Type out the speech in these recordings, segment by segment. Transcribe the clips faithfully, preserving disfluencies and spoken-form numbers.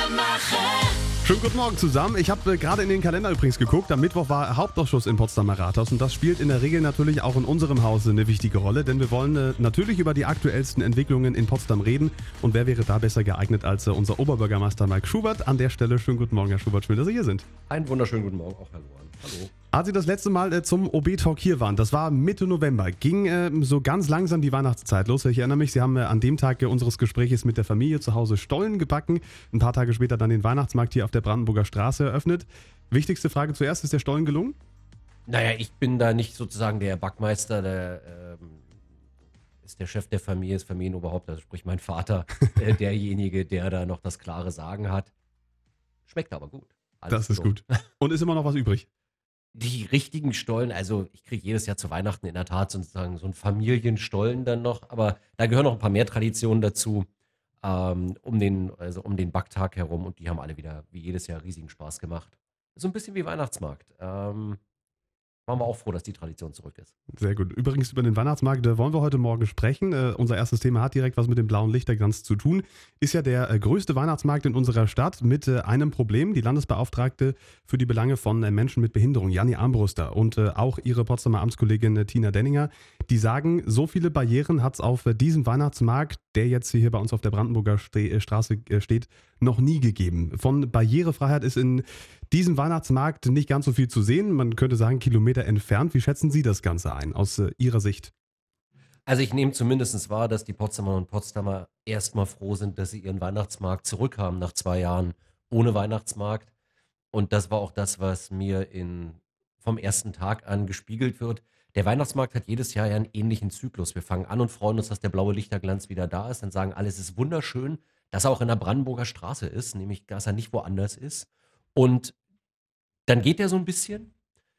Schönen guten Morgen zusammen. Ich habe äh, gerade in den Kalender übrigens geguckt. Am Mittwoch war Hauptausschuss im Potsdamer Rathaus und das spielt in der Regel natürlich auch in unserem Hause eine wichtige Rolle, denn wir wollen äh, natürlich über die aktuellsten Entwicklungen in Potsdam reden. Und wer wäre da besser geeignet als äh, unser Oberbürgermeister Mike Schubert? An der Stelle schönen guten Morgen, Herr Schubert. Schön, dass Sie hier sind. Einen wunderschönen guten Morgen auch, Herr Luan. Hallo. Als Sie das letzte Mal äh, zum O B-Talk hier waren, das war Mitte November, ging äh, so ganz langsam die Weihnachtszeit los. Ich erinnere mich, Sie haben äh, an dem Tag äh, unseres Gespräches mit der Familie zu Hause Stollen gebacken, ein paar Tage später dann den Weihnachtsmarkt hier auf der Brandenburger Straße eröffnet. Wichtigste Frage zuerst, ist der Stollen gelungen? Naja, ich bin da nicht sozusagen der Backmeister, der ähm, ist der Chef der Familie, ist Familienoberhaupt, also sprich mein Vater, äh, derjenige, der da noch das klare Sagen hat. Schmeckt aber gut. Alles Das ist so. gut. Und ist immer noch was übrig? Die richtigen Stollen, also ich kriege jedes Jahr zu Weihnachten in der Tat sozusagen so einen Familienstollen dann noch, aber da gehören noch ein paar mehr Traditionen dazu, ähm, um den, also um den Backtag herum, und die haben alle wieder wie jedes Jahr riesigen Spaß gemacht. So ein bisschen wie Weihnachtsmarkt. Ähm, waren wir auch froh, dass die Tradition zurück ist. Sehr gut. Übrigens über den Weihnachtsmarkt äh, wollen wir heute Morgen sprechen. Äh, unser erstes Thema hat direkt was mit dem blauen Lichterglanz zu tun. Ist ja der äh, größte Weihnachtsmarkt in unserer Stadt mit äh, einem Problem. Die Landesbeauftragte für die Belange von äh, Menschen mit Behinderung, Janni Armbruster, und äh, auch ihre Potsdamer Amtskollegin äh, Tina Denninger, die sagen, so viele Barrieren hat es auf äh, diesem Weihnachtsmarkt, der jetzt hier bei uns auf der Brandenburger Ste äh, Straße äh, steht, noch nie gegeben. Von Barrierefreiheit ist in diesem Weihnachtsmarkt nicht ganz so viel zu sehen. Man könnte sagen, Kilometer entfernt. Wie schätzen Sie das Ganze ein, aus äh, Ihrer Sicht? Also ich nehme zumindest wahr, dass die Potsdamer und Potsdamer erstmal froh sind, dass sie ihren Weihnachtsmarkt zurückhaben nach zwei Jahren ohne Weihnachtsmarkt. Und das war auch das, was mir in, vom ersten Tag an gespiegelt wird. Der Weihnachtsmarkt hat jedes Jahr ja einen ähnlichen Zyklus. Wir fangen an und freuen uns, dass der blaue Lichterglanz wieder da ist. Dann sagen alle, es ist wunderschön, dass er auch in der Brandenburger Straße ist, nämlich dass er nicht woanders ist. Und dann geht er so ein bisschen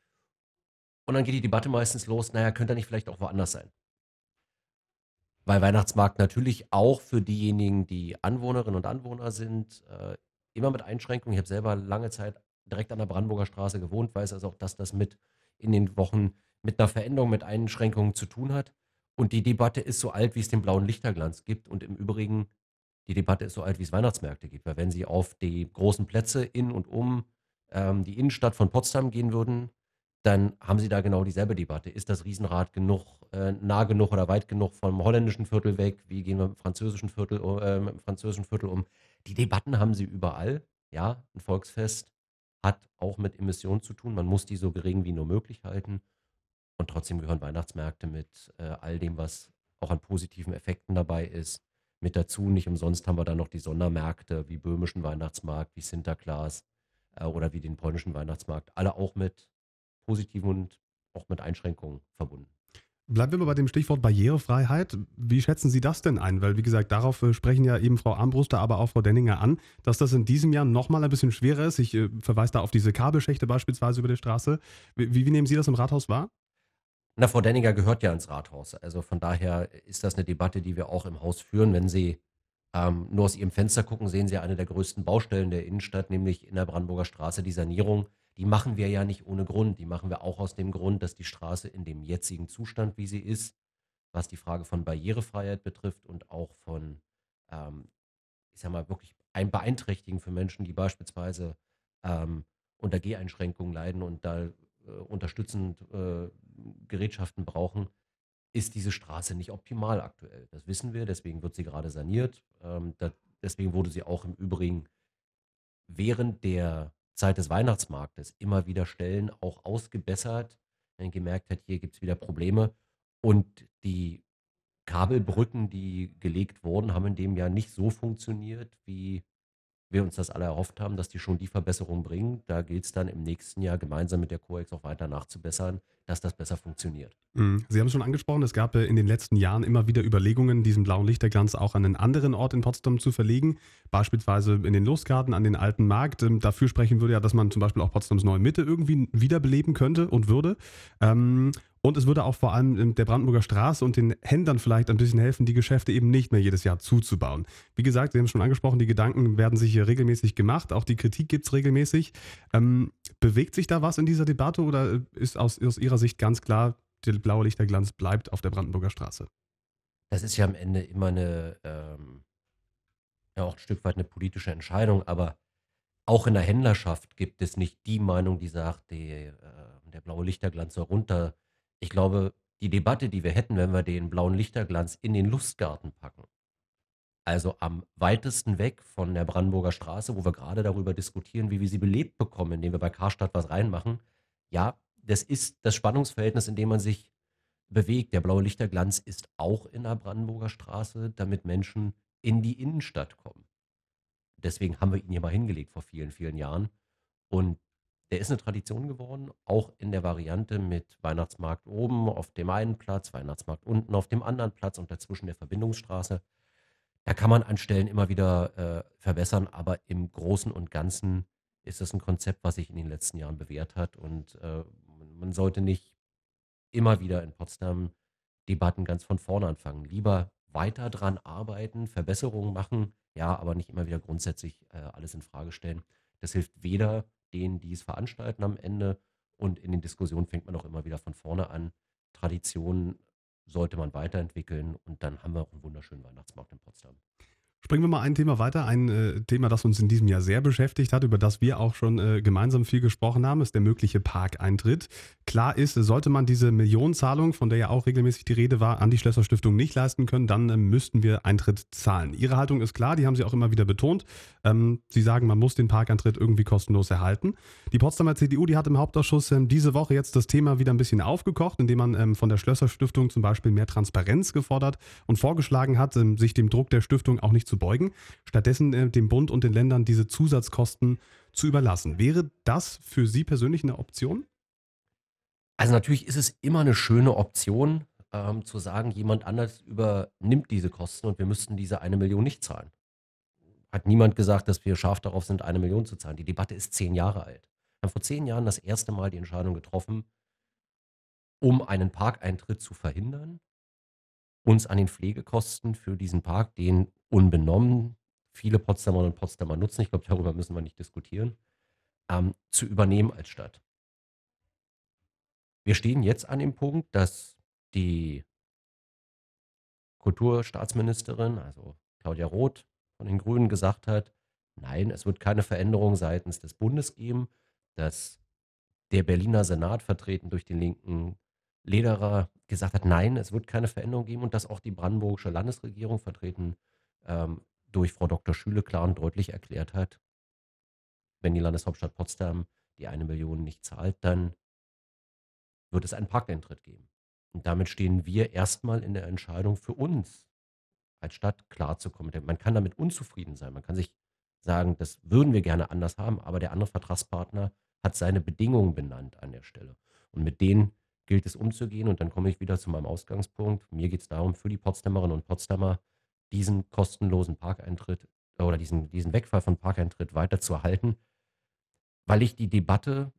und dann geht die Debatte meistens los, naja, könnte er nicht vielleicht auch woanders sein? Weil Weihnachtsmarkt natürlich auch für diejenigen, die Anwohnerinnen und Anwohner sind, äh, immer mit Einschränkungen. Ich habe selber lange Zeit direkt an der Brandenburger Straße gewohnt, weiß also auch, dass das mit in den Wochen mit einer Veränderung, mit Einschränkungen zu tun hat. Und die Debatte ist so alt, wie es den blauen Lichterglanz gibt. Und im Übrigen, die Debatte ist so alt, wie es Weihnachtsmärkte gibt. Weil wenn Sie auf die großen Plätze in und um ähm, die Innenstadt von Potsdam gehen würden, dann haben Sie da genau dieselbe Debatte. Ist das Riesenrad genug, äh, nah genug oder weit genug vom holländischen Viertel weg? Wie gehen wir mit dem französischen Viertel, äh, mit dem französischen Viertel um? Die Debatten haben Sie überall. Ja, ein Volksfest hat auch mit Emissionen zu tun. Man muss die so gering wie nur möglich halten. Und trotzdem gehören Weihnachtsmärkte mit äh, all dem, was auch an positiven Effekten dabei ist, mit dazu. Nicht umsonst haben wir dann noch die Sondermärkte wie böhmischen Weihnachtsmarkt, wie Sinterklaas äh, oder wie den polnischen Weihnachtsmarkt. Alle auch mit positiven und auch mit Einschränkungen verbunden. Bleiben wir mal bei dem Stichwort Barrierefreiheit. Wie schätzen Sie das denn ein? Weil, wie gesagt, darauf äh, sprechen ja eben Frau Armbruster, aber auch Frau Denninger an, dass das in diesem Jahr nochmal ein bisschen schwerer ist. Ich äh, verweise da auf diese Kabelschächte beispielsweise über der Straße. Wie, wie nehmen Sie das im Rathaus wahr? Na, Frau Denninger gehört ja ins Rathaus. Also von daher ist das eine Debatte, die wir auch im Haus führen. Wenn Sie ähm, nur aus Ihrem Fenster gucken, sehen Sie eine der größten Baustellen der Innenstadt, nämlich in der Brandenburger Straße, die Sanierung. Die machen wir ja nicht ohne Grund. Die machen wir auch aus dem Grund, dass die Straße in dem jetzigen Zustand, wie sie ist, was die Frage von Barrierefreiheit betrifft und auch von, ähm, ich sag mal, wirklich ein Beeinträchtigen für Menschen, die beispielsweise ähm, unter Geheinschränkungen leiden und da äh, unterstützend äh, Gerätschaften brauchen, ist diese Straße nicht optimal aktuell. Das wissen wir, deswegen wird sie gerade saniert. Ähm, da, deswegen wurde sie auch im Übrigen während der Zeit des Weihnachtsmarktes immer wieder Stellen auch ausgebessert, wenn man gemerkt hat, hier gibt es wieder Probleme. Und die Kabelbrücken, die gelegt wurden, haben in dem Jahr nicht so funktioniert, wie wir uns das alle erhofft haben, dass die schon die Verbesserung bringen. Da gilt es dann im nächsten Jahr gemeinsam mit der Coex auch weiter nachzubessern, dass das besser funktioniert. Mhm. Sie haben es schon angesprochen, es gab äh, in den letzten Jahren immer wieder Überlegungen, diesen blauen Lichterglanz auch an einen anderen Ort in Potsdam zu verlegen, beispielsweise in den Lustgarten, an den alten Markt. Ähm, dafür sprechen würde ja, dass man zum Beispiel auch Potsdams neue Mitte irgendwie wiederbeleben könnte und würde. Ähm, und es würde auch vor allem ähm, der Brandenburger Straße und den Händlern vielleicht ein bisschen helfen, die Geschäfte eben nicht mehr jedes Jahr zuzubauen. Wie gesagt, Sie haben es schon angesprochen, die Gedanken werden sich hier regelmäßig gemacht, auch die Kritik gibt es regelmäßig. Ähm, bewegt sich da was in dieser Debatte oder ist aus, aus Ihrer Sicht ganz klar, der blaue Lichterglanz bleibt auf der Brandenburger Straße? Das ist ja am Ende immer eine, ähm, ja auch ein Stück weit eine politische Entscheidung, aber auch in der Händlerschaft gibt es nicht die Meinung, die sagt, die, äh, der blaue Lichterglanz soll runter. Ich glaube, die Debatte, die wir hätten, wenn wir den blauen Lichterglanz in den Lustgarten packen, also am weitesten weg von der Brandenburger Straße, wo wir gerade darüber diskutieren, wie wir sie belebt bekommen, indem wir bei Karstadt was reinmachen. Ja, das ist das Spannungsverhältnis, in dem man sich bewegt. Der blaue Lichterglanz ist auch in der Brandenburger Straße, damit Menschen in die Innenstadt kommen. Deswegen haben wir ihn hier mal hingelegt vor vielen, vielen Jahren. Und der ist eine Tradition geworden, auch in der Variante mit Weihnachtsmarkt oben auf dem einen Platz, Weihnachtsmarkt unten auf dem anderen Platz und dazwischen der Verbindungsstraße. Da kann man an Stellen immer wieder äh, verbessern, aber im Großen und Ganzen ist es ein Konzept, was sich in den letzten Jahren bewährt hat. Und äh, man sollte nicht immer wieder in Potsdam Debatten ganz von vorne anfangen. Lieber weiter dran arbeiten, Verbesserungen machen, ja, aber nicht immer wieder grundsätzlich äh, alles in Frage stellen. Das hilft weder denen, die es veranstalten am Ende, und in den Diskussionen fängt man auch immer wieder von vorne an. Traditionen sollte man weiterentwickeln, und dann haben wir auch einen wunderschönen Weihnachtsmarkt in Potsdam. Springen wir mal ein Thema weiter. Ein äh, Thema, das uns in diesem Jahr sehr beschäftigt hat, über das wir auch schon äh, gemeinsam viel gesprochen haben, ist der mögliche Parkeintritt. Klar ist, sollte man diese Millionenzahlung, von der ja auch regelmäßig die Rede war, an die Schlösser Stiftung nicht leisten können, dann äh, müssten wir Eintritt zahlen. Ihre Haltung ist klar, die haben Sie auch immer wieder betont. Ähm, Sie sagen, man muss den Parkeintritt irgendwie kostenlos erhalten. Die Potsdamer C D U, die hat im Hauptausschuss ähm, diese Woche jetzt das Thema wieder ein bisschen aufgekocht, indem man ähm, von der Schlösser Stiftung zum Beispiel mehr Transparenz gefordert und vorgeschlagen hat, ähm, sich dem Druck der Stiftung auch nicht zu beugen, stattdessen äh, dem Bund und den Ländern diese Zusatzkosten zu überlassen. Wäre das für Sie persönlich eine Option? Also natürlich ist es immer eine schöne Option, ähm, zu sagen, jemand anders übernimmt diese Kosten und wir müssten diese eine Million nicht zahlen. Hat niemand gesagt, dass wir scharf darauf sind, eine Million zu zahlen. Die Debatte ist zehn Jahre alt. Wir haben vor zehn Jahren das erste Mal die Entscheidung getroffen, um einen Parkeintritt zu verhindern, uns an den Pflegekosten für diesen Park, den unbenommen viele Potsdamerinnen und Potsdamer nutzen, ich glaube, darüber müssen wir nicht diskutieren, ähm, zu übernehmen als Stadt. Wir stehen jetzt an dem Punkt, dass die Kulturstaatsministerin, also Claudia Roth von den Grünen, gesagt hat: „Nein, es wird keine Veränderung seitens des Bundes geben“, dass der Berliner Senat, vertreten durch den linken Lederer, gesagt hat: „Nein, es wird keine Veränderung geben“, und dass auch die brandenburgische Landesregierung, vertreten ähm, durch Frau Doktor Schüle, klar und deutlich erklärt hat: „Wenn die Landeshauptstadt Potsdam die eine Million nicht zahlt, dann wird es einen Parkeintritt geben.“ Und damit stehen wir erstmal in der Entscheidung für uns als Stadt klarzukommen. Denn man kann damit unzufrieden sein. Man kann sich sagen, das würden wir gerne anders haben, aber der andere Vertragspartner hat seine Bedingungen benannt an der Stelle. Und mit denen gilt es umzugehen. Und dann komme ich wieder zu meinem Ausgangspunkt. Mir geht es darum, für die Potsdamerinnen und Potsdamer diesen kostenlosen Parkeintritt äh, oder diesen, diesen Wegfall von Parkeintritt weiter zu erhalten, weil ich die Debatte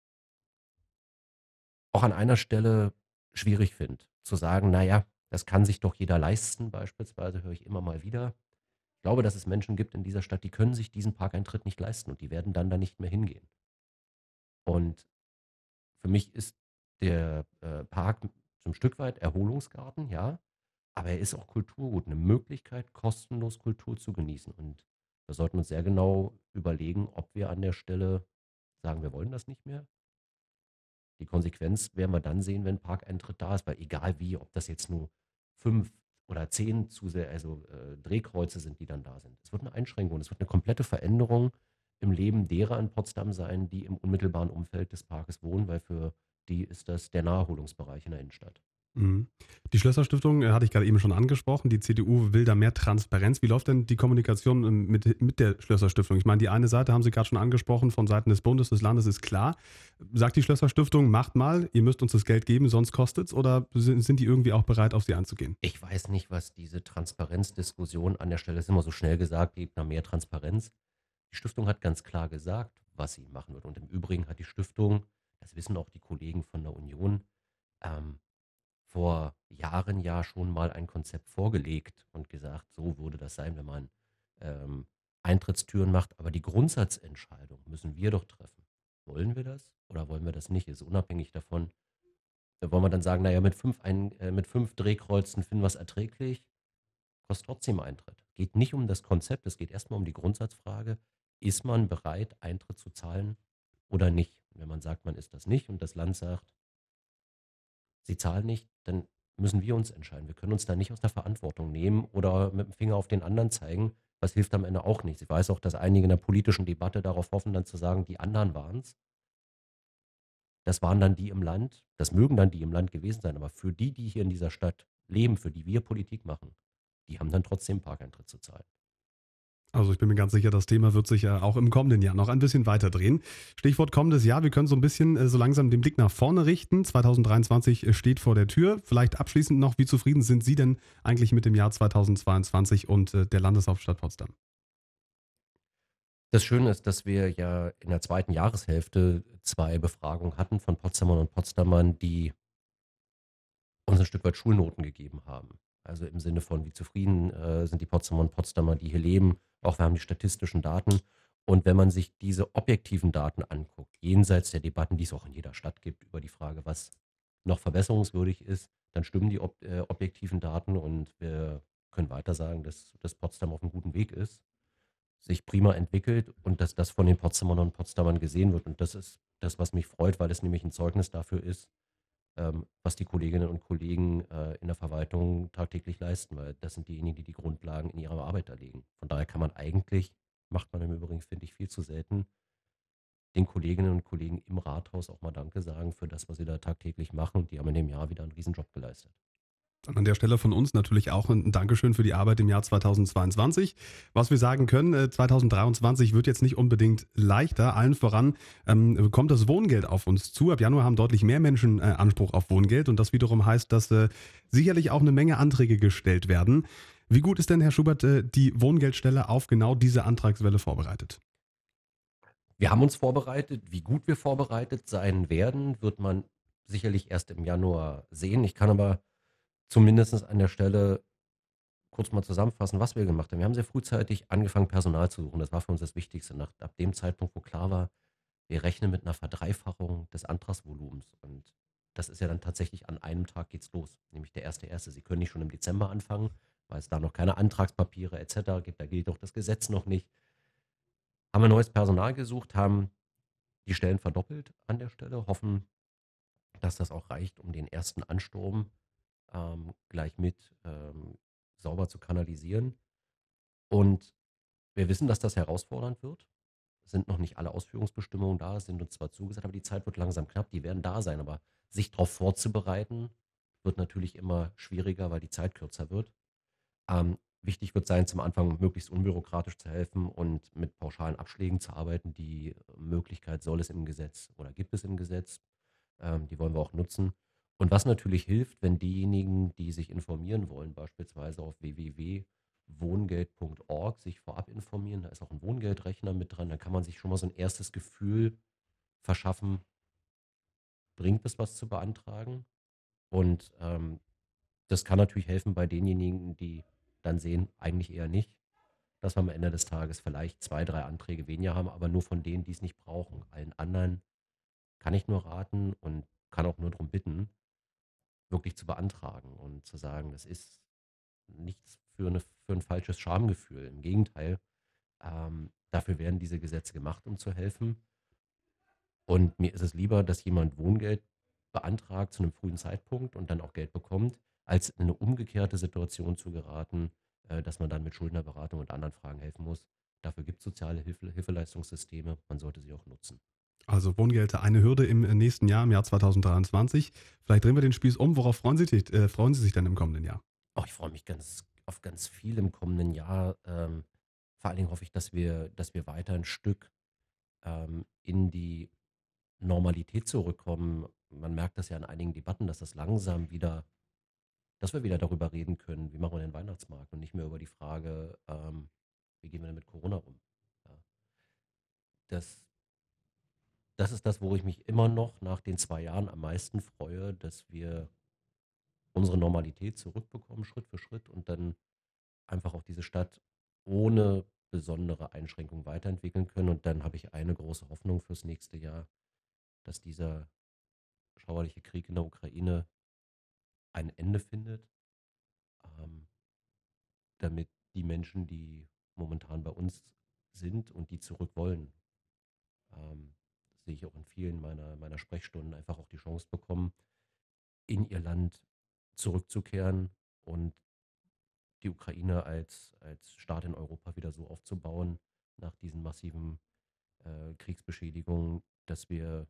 auch an einer Stelle schwierig finde. Zu sagen, naja, das kann sich doch jeder leisten, beispielsweise, höre ich immer mal wieder. Ich glaube, dass es Menschen gibt in dieser Stadt, die können sich diesen Parkeintritt nicht leisten und die werden dann da nicht mehr hingehen. Und für mich ist der äh, Park zum Stück weit Erholungsgarten, ja, aber er ist auch Kulturgut, eine Möglichkeit, kostenlos Kultur zu genießen. Und da sollten wir uns sehr genau überlegen, ob wir an der Stelle sagen, wir wollen das nicht mehr. Die Konsequenz werden wir dann sehen, wenn Parkeintritt da ist, weil egal wie, ob das jetzt nur fünf oder zehn Zuse also, äh, Drehkreuze sind, die dann da sind. Es wird eine Einschränkung, es wird eine komplette Veränderung im Leben derer in Potsdam sein, die im unmittelbaren Umfeld des Parkes wohnen, weil für die ist das der Naherholungsbereich in der Innenstadt. Mhm. Die Schlösser Stiftung, äh, hatte ich gerade eben schon angesprochen. Die C D U will da mehr Transparenz. Wie läuft denn die Kommunikation ähm, mit, mit der Schlösser Stiftung? Ich meine, die eine Seite haben Sie gerade schon angesprochen, von Seiten des Bundes, des Landes ist klar. Sagt die Schlösser Stiftung, macht mal, ihr müsst uns das Geld geben, sonst kostet's? Oder sind, sind die irgendwie auch bereit, auf Sie einzugehen? Ich weiß nicht, was diese Transparenzdiskussion an der Stelle ist, immer so schnell gesagt, gebt nach mehr Transparenz. Die Stiftung hat ganz klar gesagt, was sie machen wird. Und im Übrigen hat die Stiftung, das wissen auch die Kollegen von der Union, ähm, vor Jahren ja schon mal ein Konzept vorgelegt und gesagt, so würde das sein, wenn man ähm, Eintrittstüren macht. Aber die Grundsatzentscheidung müssen wir doch treffen. Wollen wir das oder wollen wir das nicht? Ist unabhängig davon. Da wollen wir dann sagen, naja, mit fünf, ein, äh, mit fünf Drehkreuzen finden wir es erträglich. kostet trotzdem Eintritt. Geht nicht um das Konzept, es geht erstmal um die Grundsatzfrage, ist man bereit, Eintritt zu zahlen oder nicht? Wenn man sagt, man ist das nicht und das Land sagt, sie zahlen nicht, dann müssen wir uns entscheiden. Wir können uns da nicht aus der Verantwortung nehmen oder mit dem Finger auf den anderen zeigen. Das hilft am Ende auch nichts. Ich weiß auch, dass einige in der politischen Debatte darauf hoffen, dann zu sagen, die anderen waren es. Das waren dann die im Land. Das mögen dann die im Land gewesen sein. Aber für die, die hier in dieser Stadt leben, für die wir Politik machen, die haben dann trotzdem Parkeintritt zu zahlen. Also ich bin mir ganz sicher, das Thema wird sich ja auch im kommenden Jahr noch ein bisschen weiter drehen. Stichwort kommendes Jahr, wir können so ein bisschen äh, so langsam den Blick nach vorne richten. zwanzig dreiundzwanzig äh, steht vor der Tür. Vielleicht abschließend noch, wie zufrieden sind Sie denn eigentlich mit dem Jahr zweitausendzweiundzwanzig und äh, der Landeshauptstadt Potsdam? Das Schöne ist, dass wir ja in der zweiten Jahreshälfte zwei Befragungen hatten von Potsdamern und Potsdamern, die uns ein Stück weit Schulnoten gegeben haben. Also im Sinne von, wie zufrieden äh, sind die Potsdamer und Potsdamer, die hier leben. Auch wir haben die statistischen Daten. Und wenn man sich diese objektiven Daten anguckt, jenseits der Debatten, die es auch in jeder Stadt gibt, über die Frage, was noch verbesserungswürdig ist, dann stimmen die ob, äh, objektiven Daten und wir können weiter sagen, dass, dass Potsdam auf einem guten Weg ist, sich prima entwickelt und dass das von den Potsdamern und Potsdamern gesehen wird. Und das ist das, was mich freut, weil es nämlich ein Zeugnis dafür ist, ähm, was die Kolleginnen und Kollegen äh, in der Verwaltung tagtäglich leisten, weil das sind diejenigen, die die Grundlagen in ihrer Arbeit da legen. Von daher kann man eigentlich, macht man im Übrigen, finde ich, viel zu selten, den Kolleginnen und Kollegen im Rathaus auch mal Danke sagen für das, was sie da tagtäglich machen. Die haben in dem Jahr wieder einen Riesenjob geleistet. Dann an der Stelle von uns natürlich auch ein Dankeschön für die Arbeit im Jahr zweitausendzweiundzwanzig. Was wir sagen können, äh, zweitausenddreiundzwanzig wird jetzt nicht unbedingt leichter. Allen voran ähm, kommt das Wohngeld auf uns zu. Ab Januar haben deutlich mehr Menschen äh, Anspruch auf Wohngeld und das wiederum heißt, dass äh, sicherlich auch eine Menge Anträge gestellt werden. Wie gut ist denn, Herr Schubert, äh, die Wohngeldstelle auf genau diese Antragswelle vorbereitet? Wir haben uns vorbereitet. Wie gut wir vorbereitet sein werden, wird man sicherlich erst im Januar sehen. Ich kann aber zumindest an der Stelle kurz mal zusammenfassen, was wir gemacht haben. Wir haben sehr frühzeitig angefangen, Personal zu suchen. Das war für uns das Wichtigste. Nach, ab dem Zeitpunkt, wo klar war, wir rechnen mit einer Verdreifachung des Antragsvolumens. Und das ist ja dann tatsächlich an einem Tag geht's los, nämlich der erste erste. Sie können nicht schon im Dezember anfangen, weil es da noch keine Antragspapiere et cetera gibt. Da gilt auch das Gesetz noch nicht. Haben wir neues Personal gesucht, haben die Stellen verdoppelt an der Stelle, hoffen, dass das auch reicht, um den ersten Ansturm ähm, gleich mit ähm, sauber zu kanalisieren. Und wir wissen, dass das herausfordernd wird. Es sind noch nicht alle Ausführungsbestimmungen da, sind uns zwar zugesagt, aber die Zeit wird langsam knapp, die werden da sein. Aber sich darauf vorzubereiten, wird natürlich immer schwieriger, weil die Zeit kürzer wird. Ähm, wichtig wird sein, zum Anfang möglichst unbürokratisch zu helfen und mit pauschalen Abschlägen zu arbeiten. Die Möglichkeit soll es im Gesetz oder gibt es im Gesetz. Ähm, die wollen wir auch nutzen. Und was natürlich hilft, wenn diejenigen, die sich informieren wollen, beispielsweise auf w w w punkt wohngeld punkt org sich vorab informieren, da ist auch ein Wohngeldrechner mit dran, dann kann man sich schon mal so ein erstes Gefühl verschaffen, bringt es was zu beantragen? Und ähm, das kann natürlich helfen bei denjenigen, die dann sehen, eigentlich eher nicht, dass wir am Ende des Tages vielleicht zwei, drei Anträge weniger haben, aber nur von denen, die es nicht brauchen. Allen anderen kann ich nur raten und kann auch nur darum bitten, wirklich zu beantragen und zu sagen, das ist nichts für, eine, für ein falsches Schamgefühl. Im Gegenteil, ähm, dafür werden diese Gesetze gemacht, um zu helfen. Und mir ist es lieber, dass jemand Wohngeld beantragt zu einem frühen Zeitpunkt und dann auch Geld bekommt, als in eine umgekehrte Situation zu geraten, äh, dass man dann mit Schuldnerberatung und anderen Fragen helfen muss. Dafür gibt es soziale Hilfe, Hilfeleistungssysteme. Man sollte sie auch nutzen. Also Wohngeld eine Hürde im äh, nächsten Jahr, im Jahr zweitausenddreiundzwanzig. Vielleicht drehen wir den Spieß um. Worauf freuen Sie sich, äh, freuen Sie sich denn im kommenden Jahr? Oh, ich freue mich ganz auf ganz viel im kommenden Jahr. Ähm, vor allen Dingen hoffe ich, dass wir, dass wir weiter ein Stück ähm, in die Normalität zurückkommen. Man merkt das ja in einigen Debatten, dass das langsam wieder, dass wir wieder darüber reden können, wie machen wir den Weihnachtsmarkt und nicht mehr über die Frage, ähm, wie gehen wir denn mit Corona um. Ja, das, das ist das, wo ich mich immer noch nach den zwei Jahren am meisten freue, dass wir unsere Normalität zurückbekommen, Schritt für Schritt und dann einfach auch diese Stadt ohne besondere Einschränkungen weiterentwickeln können. Und dann habe ich eine große Hoffnung fürs nächste Jahr, dass dieser schauerliche Krieg in der Ukraine ein Ende findet. Ähm, damit die Menschen, die momentan bei uns sind und die zurück wollen, ähm, sehe ich auch in vielen meiner, meiner Sprechstunden, einfach auch die Chance bekommen, in ihr Land zurückzukehren und die Ukraine als, als Staat in Europa wieder so aufzubauen, nach diesen massiven äh, Kriegsbeschädigungen, dass wir,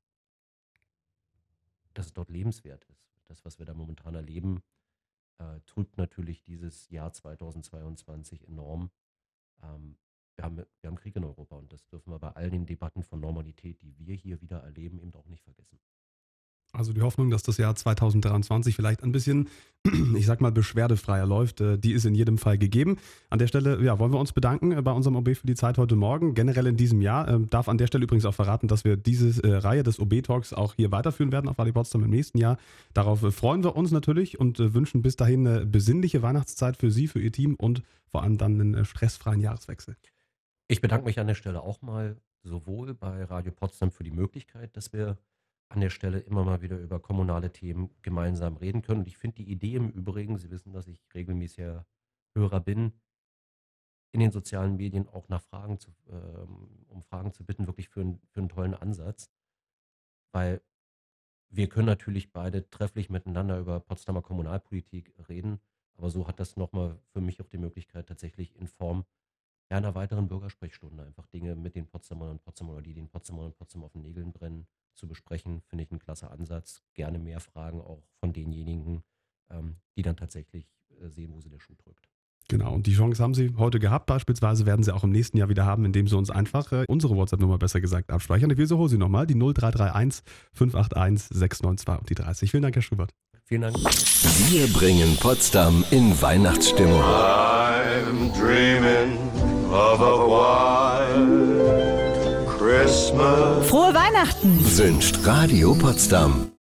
dass es dort lebenswert ist. Das, was wir da momentan erleben, äh, trübt natürlich dieses Jahr zweitausendzweiundzwanzig enorm. Ähm, wir haben, wir haben Krieg in Europa und das dürfen wir bei all den Debatten von Normalität, die wir hier wieder erleben, eben auch nicht vergessen. Also die Hoffnung, dass das Jahr zweitausenddreiundzwanzig vielleicht ein bisschen, ich sag mal, beschwerdefreier läuft, äh, die ist in jedem Fall gegeben. An der Stelle ja, wollen wir uns bedanken äh, bei unserem O B für die Zeit heute Morgen. Generell in diesem Jahr äh, darf an der Stelle übrigens auch verraten, dass wir diese äh, Reihe des O B-Talks auch hier weiterführen werden auf Radio Potsdam im nächsten Jahr. Darauf äh, freuen wir uns natürlich und äh, wünschen bis dahin eine besinnliche Weihnachtszeit für Sie, für Ihr Team und vor allem dann einen äh, stressfreien Jahreswechsel. Ich bedanke mich an der Stelle auch mal sowohl bei Radio Potsdam für die Möglichkeit, dass wir an der Stelle immer mal wieder über kommunale Themen gemeinsam reden können. Und ich finde die Idee im Übrigen, Sie wissen, dass ich regelmäßiger Hörer bin, in den sozialen Medien auch nach Fragen zu, ähm, um Fragen zu bitten, wirklich für, ein, für einen tollen Ansatz. Weil wir können natürlich beide trefflich miteinander über Potsdamer Kommunalpolitik reden, aber so hat das nochmal für mich auch die Möglichkeit, tatsächlich in Form ja, einer weiteren Bürgersprechstunde einfach Dinge mit den Potsdamern und Potsdamern oder die den Potsdamern und Potsdam auf den Nägeln brennen, zu besprechen, finde ich ein klasse Ansatz. Gerne mehr Fragen auch von denjenigen, ähm, die dann tatsächlich äh, sehen, wo sie der Schuh drückt. Genau, und die Chance haben Sie heute gehabt. Beispielsweise werden Sie auch im nächsten Jahr wieder haben, indem Sie uns einfach äh, unsere WhatsApp-Nummer besser gesagt abspeichern. Ich wiederhole sie nochmal, die null drei drei eins fünf acht eins sechs neun zwei und die dreißig. Vielen Dank, Herr Schubert. Vielen Dank. Wir bringen Potsdam in Weihnachtsstimmung. I'm dreaming of a white Christmas. Frohe Weihnachten! Wünscht Radio Potsdam.